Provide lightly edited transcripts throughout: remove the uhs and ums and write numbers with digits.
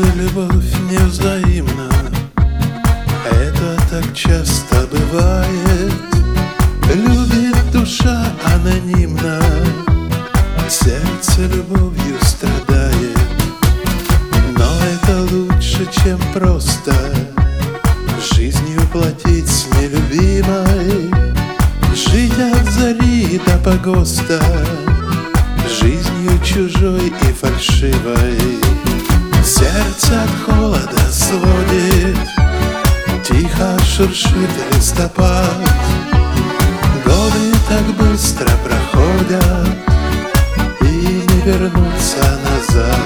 любовь невзаимна, это так часто бывает. Любит душа анонимно, сердце любовью страдает. Но это лучше, чем просто жизнью платить с нелюбимой, жить от зари до погоста, жизнью чужой и фальшивой. Сердце от холода сводит, тихо шуршит листопад. Годы так быстро проходят, и не вернуться назад.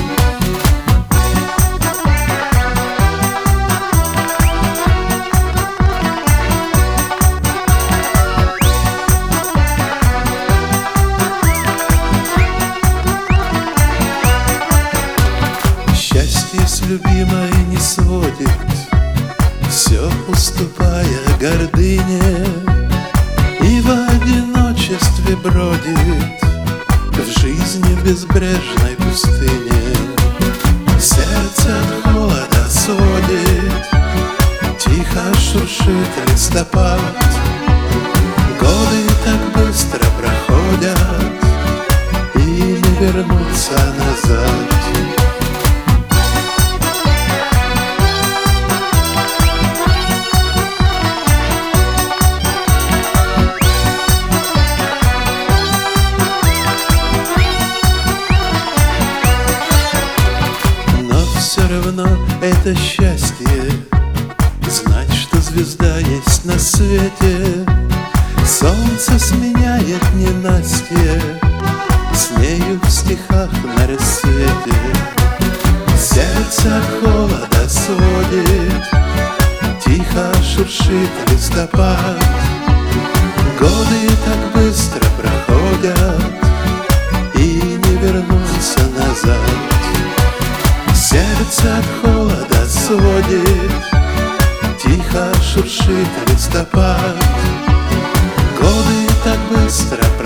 Счастье с любимой не сводит, все уступая гордыне, и в одиночестве бродит в жизни в безбрежной пустыне. Сердце от холода сводит, тихо шуршит листопад. Годы так быстро проходят, и не вернуться назад. Все равно это счастье, знать, что звезда есть на свете. Солнце сменяет ненастье, с нею в стихах на рассвете. Сердце от холода сводит, тихо шуршит листопад. Годы так быстро проходят, и не вернуться назад. Сердце от холода сводит, тихо шуршит листопад. Годы так быстро